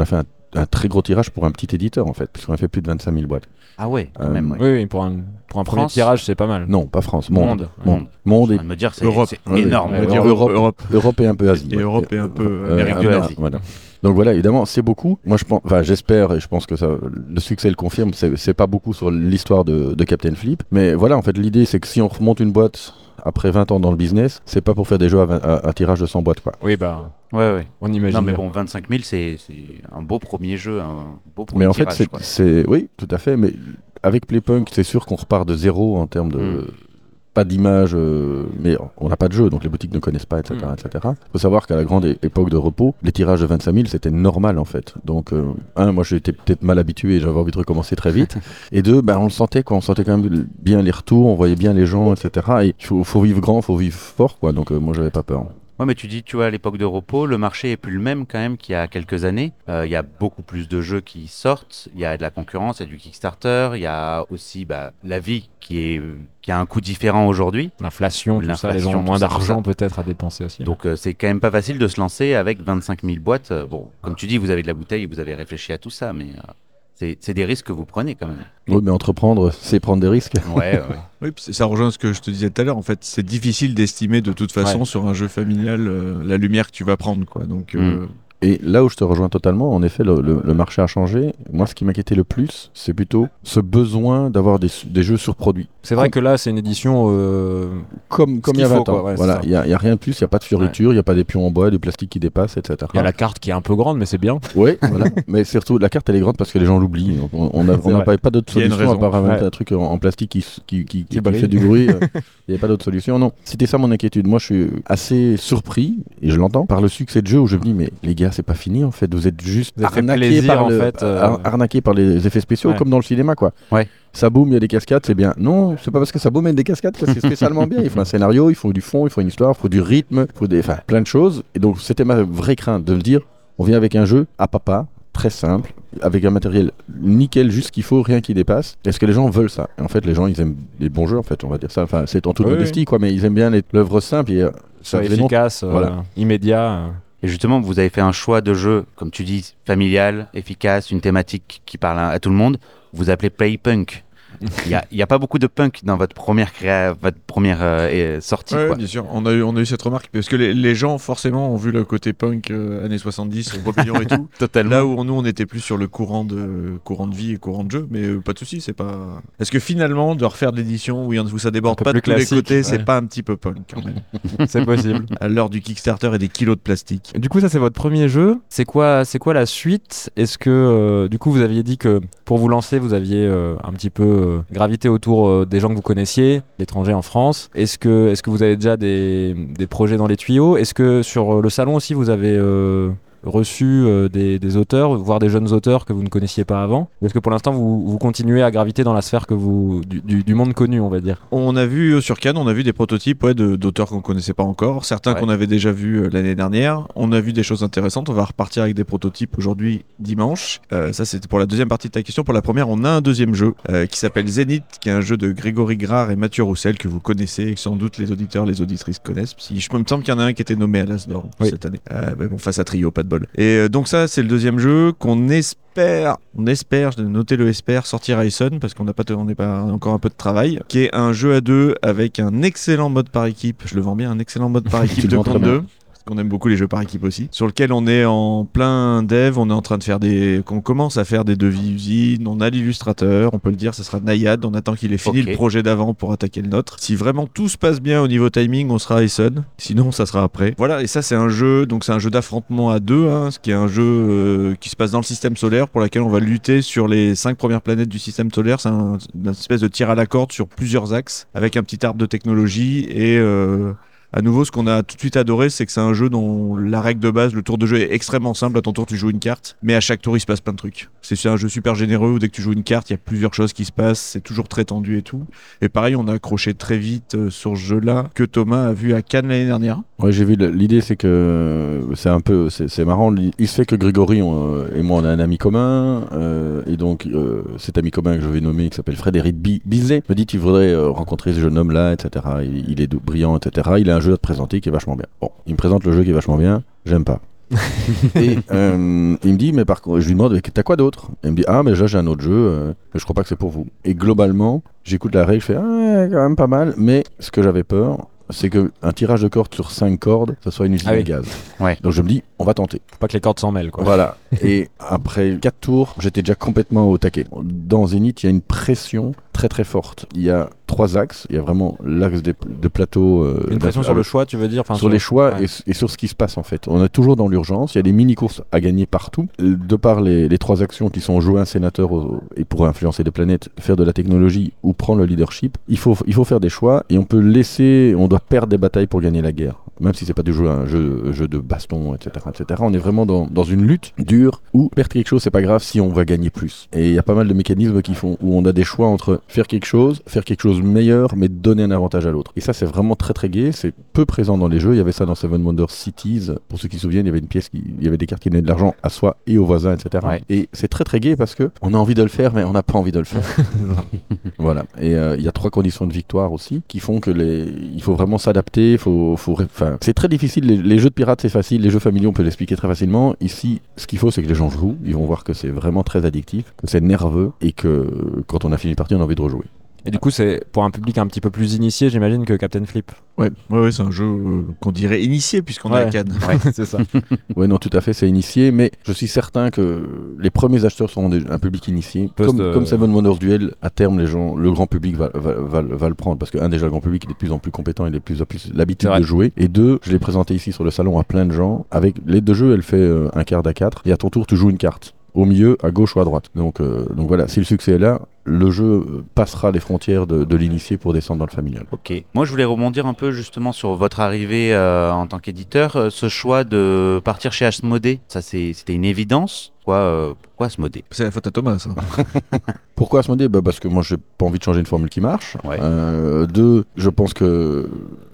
un très gros tirage pour un petit éditeur en fait, puisqu'on a fait plus de vingt-cinq mille boîtes. Ah ouais, quand Euh, même. Ouais. Oui, oui, pour un, pour un premier France. tirage, c'est pas mal. Non, pas France, monde. Monde. Monde, monde Je et viens de me dire, c'est Europe. c'est Ouais, énorme. On va Ouais, dire Europe, Europe. Europe et un peu Asie. Et ouais. Europe et un peu Euh, Amérique un du peu Nord. Asie. Voilà. Donc voilà, évidemment, c'est beaucoup. Moi, je pense, enfin, j'espère et je pense que ça, le succès le confirme. C'est, c'est pas beaucoup sur l'histoire de, de Captain Flip, mais voilà, en fait, l'idée, c'est que si on remonte une boîte après vingt ans dans le business, c'est pas pour faire des jeux à, vingt à, à tirage de cent boîtes, quoi. Oui, bah, Ouais, ouais. on imagine. Non, mais bien. bon, vingt-cinq mille, c'est c'est un beau premier jeu, un beau premier Mais en fait, tirage, c'est, quoi. c'est, oui, tout à fait. Mais avec Playpunk, c'est sûr qu'on repart de zéro en termes de. Mm. Pas d'image, euh, mais on n'a pas de jeu, donc les boutiques ne connaissent pas, et cetera, Mm. et cetera. Il faut savoir qu'à la grande é- époque de repos, les tirages de vingt-cinq mille, c'était normal en fait. Donc, euh, un, moi j'étais peut-être mal habitué et j'avais envie de recommencer très vite. Et deux, ben, on le sentait, quoi. On sentait quand même bien les retours, on voyait bien les gens, et cetera. Et il faut, faut vivre grand, il faut vivre fort, quoi. Donc, euh, moi j'avais pas peur. Ouais, mais tu dis, tu vois, à l'époque de repos, le marché est plus le même quand même qu'il y a quelques années. Euh, Il y a beaucoup plus de jeux qui sortent, il y a de la concurrence, il y a du Kickstarter, il y a aussi bah, la vie qui, est, qui a un coût différent aujourd'hui. L'inflation, tout ça, les gens L'inflation, ont moins tout ça, tout d'argent ça. peut-être à dépenser aussi. Donc euh, c'est quand même pas facile de se lancer avec vingt-cinq mille boîtes. Euh, Bon, comme tu dis, vous avez de la bouteille, vous avez réfléchi à tout ça, mais euh, c'est c'est des risques que vous prenez quand même. Oui, mais entreprendre, c'est prendre des risques. Ouais, ouais. Oui, puis ça rejoint ce que je te disais tout à l'heure. En fait, c'est difficile d'estimer de toute façon Ouais. sur un jeu familial euh, la lumière que tu vas prendre, quoi. Donc, euh, Et là où je te rejoins totalement, en effet, le, le- le marché a changé. Moi, ce qui m'inquiétait le plus, c'est plutôt ce besoin d'avoir des, des jeux surproduits. C'est vrai que là, c'est une édition. euh, Comme, comme il y a qu'il faut, vingt ans. quoi, ouais, c'est Voilà, ça. il n'y a, il y a rien de plus, il n'y a pas de fioriture, il n'y a pas des pions en bois, du plastique qui dépasse, et cetera. Il y a la carte qui est un peu grande, mais c'est bien. Oui, voilà. Mais surtout, la carte, elle est grande parce que les gens l'oublient. Donc, On on n'a C'est on n'a vrai. pas, pas d'autre Il y a une solution à raison. part inventer Ouais. un truc en, en plastique qui, s- qui, qui, qui, qui brille. fait du bruit. euh, Il n'y a pas d'autre solution. Non, c'était ça mon inquiétude. Moi, je suis assez surpris, et je l'entends, par le succès de jeu où je me dis, mais les gars, c'est pas fini en fait. Vous êtes juste Vous avez fait arnaqués plaisir, par, en le- fait, euh, ar- arnaqués par les effets spéciaux, Ouais. comme dans le cinéma, quoi. Ouais. Ça boum, il y a des cascades, c'est bien. Non, c'est pas parce que ça boum, il y a des cascades que c'est spécialement bien. Il faut un scénario, il faut du fond, il faut une histoire, il faut du rythme, il faut des, enfin, plein de choses. Et donc, c'était ma vraie crainte de me dire, on vient avec un jeu à papa, très simple, avec un matériel nickel, juste ce qu'il faut, rien qui dépasse. Est-ce que les gens veulent ça? Et en fait, les gens, ils aiment les bons jeux, en fait, on va dire ça. Enfin, c'est en toute Oui, modestie, quoi, mais ils aiment bien les- l'œuvre simple et euh, ça Ça dénonce- efficace, euh, Voilà. immédiat. euh. Et justement, vous avez fait un choix de jeu, comme tu dis, familial, efficace, une thématique qui parle à, à tout le monde. Vous appelez Playpunk. Il n'y a, il y a pas beaucoup de punk dans votre première, créa... votre première euh, euh, sortie. ouais, quoi. bien sûr. On a, eu, on a eu cette remarque parce que les, les gens, forcément, ont vu le côté punk euh, années soixante-dix, Rebellion et tout. Totalement. Là où nous, on était plus sur le courant de, courant de vie et courant de jeu, mais euh, pas de souci, c'est pas. Est-ce que finalement, de refaire de l'édition où, il y en- où ça déborde Un peu pas de plus tous les classique, côtés, ouais. c'est pas un petit peu punk quand même. C'est possible. À l'heure du Kickstarter et des kilos de plastique. Du coup, ça c'est votre premier jeu. C'est quoi, c'est quoi la suite? Est-ce que, euh, du coup, vous aviez dit que pour vous lancer, vous aviez euh, un petit peu euh, gravité autour euh, des gens que vous connaissiez, l'étranger en France. Est-ce que, est-ce que vous avez déjà des, des projets dans les tuyaux? Est-ce que sur euh, le salon aussi, vous avez euh, reçu euh, des, des auteurs, voire des jeunes auteurs que vous ne connaissiez pas avant? Ou est-ce que pour l'instant, vous, vous continuez à graviter dans la sphère que vous, du, du, du monde connu, on va dire? On a vu euh, sur Cannes, on a vu des prototypes ouais, de- d'auteurs qu'on connaissait pas encore, certains Ouais. qu'on avait déjà vus euh, l'année dernière. On a vu des choses intéressantes. On va repartir avec des prototypes aujourd'hui dimanche. Euh, ça c'était pour la deuxième partie de ta question. Pour la première, on a un deuxième jeu euh, qui s'appelle Zénith, qui est un jeu de Grégory Grard et Mathieu Roussel que vous connaissez et que sans doute les auditeurs, les auditrices connaissent. Si, je me semble qu'il y en a un qui était nommé à l'Asdor Oui. cette année. Euh, mais bon, face à Trio, pas de bol. Et euh, donc ça, c'est le deuxième jeu qu'on espère, on espère, je vais noter le espère, sortir à Essen parce qu'on n'a pas, on n'est pas encore un peu de travail, qui est un jeu à deux avec un excellent mode par équipe. Je le vends bien, un excellent mode par équipe Tu le de vends très contre bien. deux. On aime beaucoup les jeux par équipe aussi, sur lequel on est en plein dev, on est en train de faire des, qu'on commence à faire des devis usines, on a l'illustrateur, on peut le dire, ça sera Nayad, on attend qu'il ait fini Ok. le projet d'avant pour attaquer le nôtre. Si vraiment tout se passe bien au niveau timing, on sera à Essen, sinon ça sera après. Voilà, et ça c'est un jeu, donc c'est un jeu d'affrontement à deux, hein, ce qui est un jeu euh, qui se passe dans le système solaire, pour lequel on va lutter sur les cinq premières planètes du système solaire. C'est un- une espèce de tir à la corde sur plusieurs axes, avec un petit arbre de technologie et euh, à nouveau, ce qu'on a tout de suite adoré, c'est que c'est un jeu dont la règle de base, le tour de jeu est extrêmement simple. À ton tour, tu joues une carte, mais à chaque tour, il se passe plein de trucs. C'est un jeu super généreux où dès que tu joues une carte, il y a plusieurs choses qui se passent. C'est toujours très tendu et tout. Et pareil, on a accroché très vite euh, sur ce jeu-là que Thomas a vu à Cannes l'année dernière. Ouais, j'ai vu. le- L'idée, c'est que euh, c'est un peu, c'est c'est marrant. Il il se fait que Grégory on, euh, et moi, on a un ami commun, euh, et donc euh, cet ami commun que je vais nommer, qui s'appelle Frédéric Bi- Bizet, me dit tu voudrais euh, rencontrer ce jeune homme-là, et cetera. Il, il est dou- brillant, et cetera. Il a un jeu à te présenter qui est vachement bien. Bon, il me présente le jeu qui est vachement bien. J'aime pas. Et euh, il me dit, mais par contre, je lui demande, mais t'as quoi d'autre? Il me dit, ah, mais là j'ai un autre jeu, euh, mais je crois pas que c'est pour vous. Et globalement, j'écoute la règle, je fais, ah, ouais, quand même pas mal, mais ce que j'avais peur, c'est qu'un tirage de cordes sur cinq cordes, ça soit une usine Ah oui. à gaz. Ouais. Donc je me dis, on va tenter. Faut pas que les cordes s'en mêlent, quoi. Voilà. Et après quatre tours, j'étais déjà complètement au taquet. Dans Zénith, il y a une pression très très forte. Il y a trois axes. Il y a vraiment l'axe des- de plateau. euh, Une pression avec- sur le choix, tu veux dire? Enfin, sur les choix ouais. et, et sur ce qui se passe en fait. On est toujours dans l'urgence, il y a des mini-courses à gagner partout. De par les, les trois actions qui sont jouer un sénateur au- et pour influencer des planètes, faire de la technologie ou prendre le leadership, il faut, il faut faire des choix et on peut laisser, on doit perdre des batailles pour gagner la guerre. Même si c'est pas du jeu, un jeu, jeu de baston, et cetera, et cetera. On est vraiment dans, dans une lutte dure où perdre quelque chose c'est pas grave si on va gagner plus. Et il y a pas mal de mécanismes qui font où on a des choix entre faire quelque chose, faire quelque chose meilleur, mais donner un avantage à l'autre. Et ça c'est vraiment très très gai, c'est peu présent dans les jeux. Il y avait ça dans Seven Wonders Cities. Pour ceux qui se souviennent, il y avait une pièce qui, il y avait des cartes qui donnaient de l'argent à soi et aux voisins, et cetera. Ouais. Et c'est très très gai parce que on a envie de le faire, mais on n'a pas envie de le faire. Voilà. Et euh, il y a trois conditions de victoire aussi qui font que les, il faut vraiment s'adapter. Il faut, faut, ré- enfin, c'est très difficile. Les, les jeux de pirates c'est facile, les jeux familiaux on peut l'expliquer très facilement. Ici, ce qu'il faut c'est que les gens jouent. Ils vont voir que c'est vraiment très addictif, que c'est nerveux et que quand on a fini une partie, on a envie de rejouer. Et du coup, c'est pour un public un petit peu plus initié, j'imagine, que Captain Flip. Ouais, ouais, ouais, c'est un jeu euh, qu'on dirait initié puisqu'on est à Ouais. Cannes. C'est ça. Ouais, non, tout à fait, c'est initié, mais je suis certain que les premiers acheteurs seront des- un public initié. Post, Comme, euh, comme Seven Wonders Duel, à terme, les gens, le grand public va, va, va, va le prendre parce que, un, déjà, le grand public il est de plus en plus compétent, il a de plus en plus l'habitude C'est vrai. de jouer. Et deux, je l'ai présenté ici sur le salon à plein de gens. Avec les deux jeux, elle fait euh, un quart d'à quatre, et à ton tour, tu joues une carte. Au milieu, à gauche ou à droite. Donc, euh, donc voilà, si le succès est là, le jeu euh, passera les frontières de, de l'initié pour descendre dans le familial. Ok. Moi, je voulais rebondir un peu justement sur votre arrivée euh, en tant qu'éditeur. Euh, ce choix de partir chez Asmodée, ça c'est- c'était une évidence. Pourquoi, euh, pourquoi Asmodée? C'est la faute à Thomas, ça. Pourquoi Asmodée? Bah parce que moi, j'ai pas envie de changer une formule qui marche. Ouais. Euh, deux, je pense que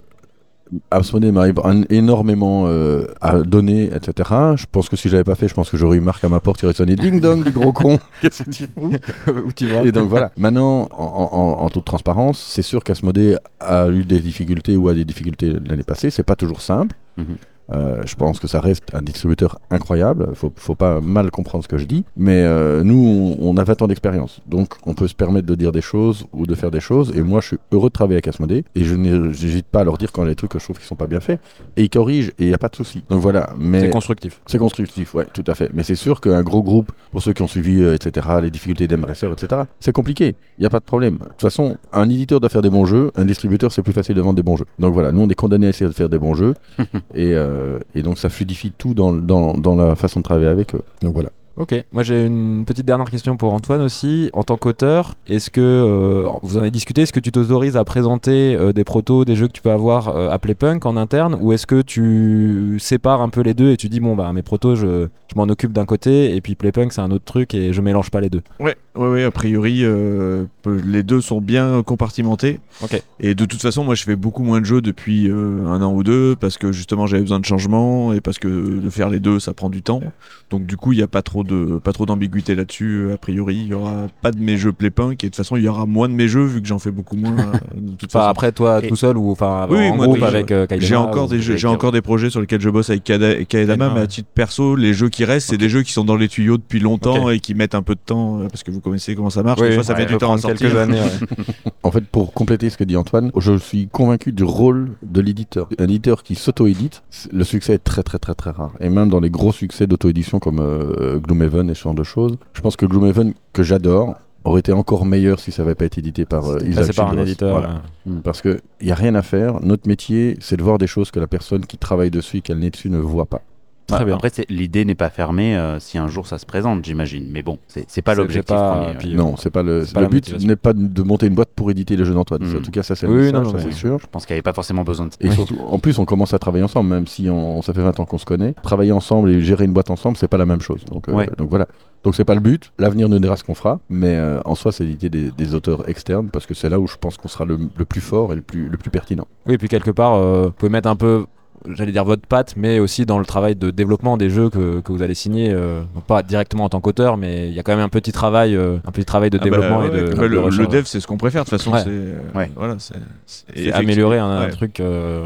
Asmodée m'arrive un- énormément euh, à donner, et cetera. Je pense que si j'avais pas fait, je pense que j'aurais eu Marc à ma porte qui aurait sonné ding dong du gros con. Qu'est-ce que tu fous? Où tu vas? Et donc voilà. Maintenant, en, en- en toute transparence, c'est sûr qu'Asmodée a eu des difficultés ou a des difficultés l'année passée. C'est pas toujours simple. Mhm. Euh, je pense que ça reste un distributeur incroyable. Faut, faut pas mal comprendre ce que je dis. Mais euh, nous, on, on a vingt ans d'expérience. Donc, on peut se permettre de dire des choses ou de faire des choses. Et moi, je suis heureux de travailler avec Asmodée. Et je n'hésite pas à leur dire quand il y a des trucs que je trouve qui sont pas bien faits. Et ils corrigent et il n'y a pas de souci. Donc voilà. Mais C'est constructif. c'est constructif, ouais, tout à fait. Mais c'est sûr qu'un gros groupe, pour ceux qui ont suivi, euh, et cetera, les difficultés d'Embracer, et cetera, c'est compliqué. Il n'y a pas de problème. De toute façon, un éditeur doit faire des bons jeux, un distributeur, c'est plus facile de vendre des bons jeux. Donc voilà, nous, on est condamnés à essayer de faire des bons jeux. et, euh, et donc, ça fluidifie tout dans, dans, dans la façon de travailler avec eux. Donc voilà. Ok, moi j'ai une petite dernière question pour Antoine aussi. En tant qu'auteur, est-ce que, euh, vous en avez discuté, est-ce que tu t'autorises à présenter euh, des protos, des jeux que tu peux avoir euh, à Playpunk en interne, ou est-ce que tu sépares un peu les deux et tu dis bon bah mes protos je, je m'en occupe d'un côté et puis Playpunk c'est un autre truc et je mélange pas les deux? Ouais, ouais, ouais, a priori, euh, les deux sont bien compartimentés. Ok. Et de toute façon, moi, je fais beaucoup moins de jeux depuis euh, un an ou deux parce que justement, j'avais besoin de changement et parce que de faire les deux, ça prend du temps. Donc, du coup, il n'y a pas trop de, pas trop d'ambiguïté là-dessus. A priori, il y aura pas de mes jeux Playpunk et de toute façon, il y aura moins de mes jeux vu que j'en fais beaucoup moins. euh, de toute Enfin façon. après toi Et- tout seul ou enfin Oui, oui, en moi, groupe oui, avec euh, Kaidama J'ai encore ou- des jeux, avec j'ai encore des projets sur lesquels je bosse avec Kada- Kaedama, Kaedama, mais à ouais. titre perso, les jeux qui restent, c'est Ok. des jeux qui sont dans les tuyaux depuis longtemps Ok. et qui mettent un peu de temps euh, parce que vous connaissez comment ça marche. Oui, des fois, ça ouais, fait ça du peut temps à prendre sortir. quelques années, ouais. En fait, pour compléter ce que dit Antoine, je suis convaincu du rôle de l'éditeur. Un éditeur qui s'auto-édite, c- le succès est très très très très rare. Et même dans les gros succès d'auto-édition comme euh, Gloomhaven et ce genre de choses, je pense que Gloomhaven, que j'adore, aurait été encore meilleur si ça n'avait pas été édité par euh, Isaac Passé par un Childress. éditeur. Voilà. euh. Parce qu'il n'y a rien à faire. Notre métier, c'est de voir des choses que la personne qui travaille dessus et qu'elle n'est dessus ne voit pas. Très Bah, bien. Après, c'est- l'idée n'est pas fermée euh, si un jour ça se présente, j'imagine. Mais bon, c'est c'est pas C'est- l'objectif c'est pas- premier. ouais. puis- Non, c'est pas le, c'est pas le la but motivation. n'est pas de monter une boîte pour éditer les jeux d'Antoine. Mm. En tout cas, ça c'est Oui, le oui, message, non, non, ça, mais- c'est sûr. Je pense qu'il n'y avait pas forcément besoin de Et surtout, en plus, on commence à travailler ensemble, même si on, ça fait vingt ans qu'on se connaît. Travailler ensemble et gérer une boîte ensemble, c'est pas la même chose. Donc, euh, Ouais. donc voilà. Donc c'est pas le but. L'avenir nous dira ce qu'on fera, mais euh, en soi, c'est l'idée des, des auteurs externes parce que c'est là où je pense qu'on sera le, le plus fort et le plus, le plus pertinent. Oui, et puis quelque part, euh, vous pouvez mettre un peu, j'allais dire votre patte, mais aussi dans le travail de développement des jeux que, que vous allez signer, euh, donc pas directement en tant qu'auteur, mais il y a quand même un petit travail, euh, un petit travail de Ah bah, développement ouais, et de, ouais, de bah, le, recherche. le dev, c'est ce qu'on préfère. De toute façon, Ouais. c'est euh, Ouais. voilà, c'est c'est- C'est effectivement, améliorer un, un ouais. truc. euh,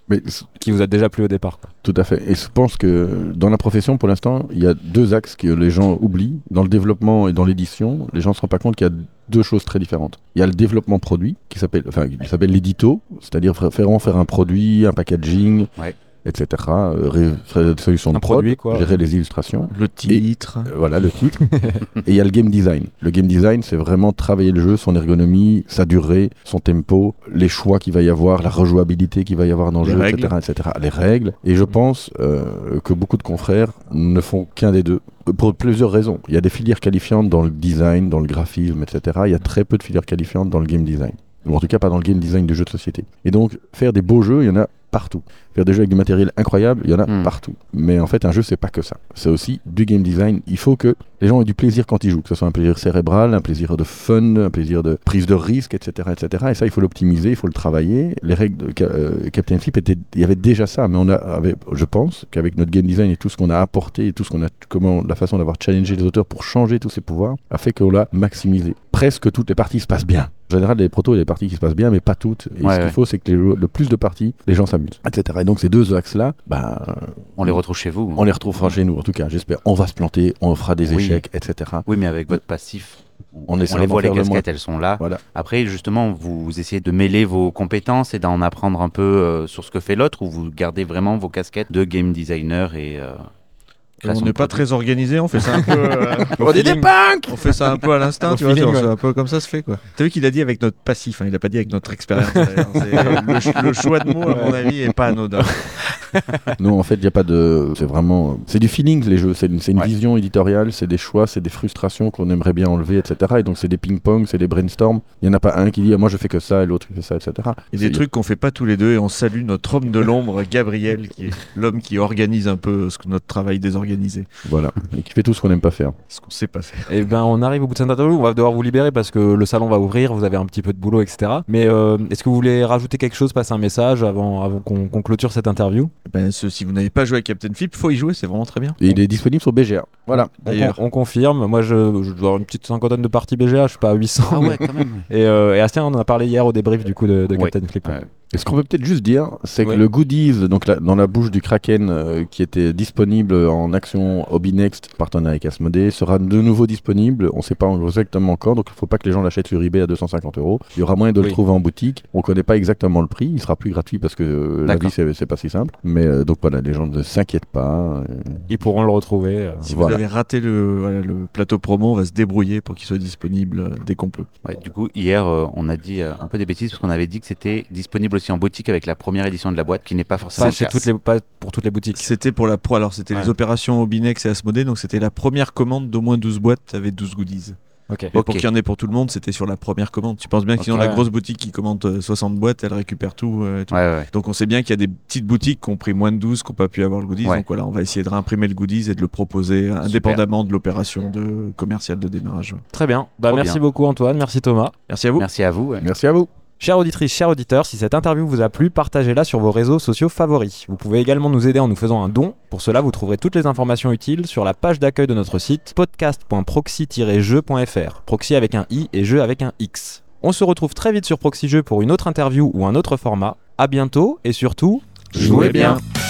Mais qui vous a déjà plu au départ, quoi. tout à fait. Et je pense que dans la profession, pour l'instant, il y a deux axes que les gens oublient. Dans le développement et dans l'édition, les gens ne se rendent pas compte qu'il y a deux choses très différentes. Il y a le développement produit, qui s'appelle, enfin, qui s'appelle l'édito, c'est-à-dire faire, vraiment faire un produit, un packaging, Ouais. et cetera. Euh, ré- faire des solutions de Un prod, produit, quoi. gérer les illustrations. Le titre. Euh, voilà le titre. Et il y a le game design. Le game design, c'est vraiment travailler le jeu, son ergonomie, sa durée, son tempo, les choix qu'il va y avoir, la rejouabilité qu'il va y avoir dans le Les jeu, règles. et cetera, et cetera. Les règles. Et je pense euh, que beaucoup de confrères ne font qu'un des deux. Pour plusieurs raisons. Il y a des filières qualifiantes dans le design, dans le graphisme, et cetera. Il y a très peu de filières qualifiantes dans le game design. Ou en tout cas pas dans le game design de jeux de société. Et donc, faire des beaux jeux, il y en a partout. Faire des jeux avec du matériel incroyable, il y en a Mm. partout. Mais en fait, un jeu, c'est pas que ça. C'est aussi du game design. Il faut que les gens aient du plaisir quand ils jouent, que ce soit un plaisir cérébral, un plaisir de fun, un plaisir de prise de risque, et cetera, et cetera. Et ça, il faut l'optimiser, il faut le travailler. Les règles de Ca- euh, Captain Flip, étaient, il y avait déjà ça, mais on a, avait, je pense qu'avec notre game design et tout ce qu'on a apporté, et tout ce qu'on a, comment, la façon d'avoir challengé les auteurs pour changer tous ces pouvoirs, a fait qu'on l'a maximisé. Presque toutes les parties se passent bien. En général, les protos, il y a des parties qui se passent bien, mais pas toutes. Et Ouais, ce qu'il ouais. faut, c'est que les jeux- le plus de parties, les gens s'amusent, et cetera. Et donc, ces deux axes-là, bah, On les retrouve chez vous. on les retrouvera chez nous, en tout cas, j'espère. On va se planter, on fera des Oui. échecs, et cetera. Oui, mais avec votre passif, On on, essaie les d'en voit, les faire le casquettes, moins. elles sont là. Voilà. Après, justement, vous essayez de mêler vos compétences et d'en apprendre un peu euh, sur ce que fait l'autre, ou vous gardez vraiment vos casquettes de game designer et... euh, Et on création n'est de pas produits. très organisé, on fait ça un peu. euh, On est des punks. On fait ça un peu à l'instinct, Au tu vois, feeling, c'est ouais. un peu comme ça se fait quoi. T'as vu qu'il a dit avec notre passif, hein, il a pas dit avec notre expérience. d'ailleurs. C'est, euh, le, ch- le choix de mots, à mon avis, est pas anodin. Non, en fait, il n'y a pas de. C'est vraiment. C'est du feeling, les jeux. C'est une, c'est une Ouais. vision éditoriale, c'est des choix, c'est des frustrations qu'on aimerait bien enlever, et cetera. Et donc, c'est des ping-pong, c'est des brainstorms. Il n'y en a pas un qui dit ah, moi je fais que ça et l'autre il fait ça, et cetera. Il y a des C'est- trucs qu'on fait pas tous les deux et on salue notre homme de l'ombre, Gabriel, qui est l'homme qui organise un peu ce que notre travail désorganisé, Voilà. Et qui fait tout ce qu'on n'aime pas faire. ce qu'on sait pas faire. Et ben on arrive au bout de cette interview, on va devoir vous libérer parce que le salon va ouvrir, vous avez un petit peu de boulot, et cetera. Mais euh, est-ce que vous voulez rajouter quelque chose, passer un message avant, avant qu'on qu'on clôture cette interview? Ben, ce- si vous n'avez pas joué à Captain Flip, faut y jouer, c'est vraiment très bien. Et il est disponible sur B G A. Voilà. On, D'ailleurs. con- on confirme, moi je, je dois avoir une petite cinquantaine de parties B G A, je suis pas à huit cents. Ah mais- ouais, quand même. Et, euh, et Astien, on en a parlé hier au débrief du coup de, de Ouais. Captain Flip. Ouais. Et ce qu'on peut peut-être juste dire, c'est Ouais. que le goodies, donc la- dans la bouche du Kraken, euh, qui était disponible en action Hobby Next, partenaire avec Asmodée, sera de nouveau disponible. On ne sait pas exactement encore, donc il ne faut pas que les gens l'achètent sur eBay à deux cent cinquante euros. Il y aura moyen de Oui. le trouver en boutique. On ne connaît pas exactement le prix. Il sera plus gratuit parce que euh, la D'accord. vie, c'est c'est pas si simple. Mais euh, donc voilà, les gens ne s'inquiètent pas. euh, Ils pourront le retrouver. euh. Si Voilà. vous avez raté le, voilà, le plateau promo, on va se débrouiller pour qu'il soit disponible euh, dès qu'on peut. Ouais, du coup, hier, euh, on a dit euh, un peu des bêtises parce qu'on avait dit que c'était disponible aussi en boutique avec la première édition de la boîte, qui n'est pas forcément Pas, le chez cas. toutes les, pas pour toutes les boutiques. C'était pour la pro, alors c'était Ouais. les opérations Obinex et Asmodée, donc c'était la première commande d'au moins douze boîtes avec douze goodies. Ok. Et Ok. pour qu'il y en ait pour tout le monde, c'était sur la première commande. Tu penses bien que Ok. sinon la grosse boutique qui commande euh, soixante boîtes, elle récupère tout. euh, et tout. Ouais, ouais. Donc on sait bien qu'il y a des petites boutiques qui ont pris moins de douze, qui n'ont pas pu avoir le goodies. Ouais. Donc voilà, on va essayer de réimprimer le goodies et de le proposer indépendamment de l'opération de commerciale de démarrage. Très bien. Bah, Trop merci bien. beaucoup Antoine, merci Thomas. Merci à vous. Merci à vous. ouais. Merci à vous. Chères auditrices, chers auditeurs, si cette interview vous a plu, partagez-la sur vos réseaux sociaux favoris. Vous pouvez également nous aider en nous faisant un don. Pour cela, vous trouverez toutes les informations utiles sur la page d'accueil de notre site podcast point proxy tiret jeux point f r. Proxy avec un i et jeu avec un x. On se retrouve très vite sur Proxy Jeux pour une autre interview ou un autre format. À bientôt et surtout, Jouez bien.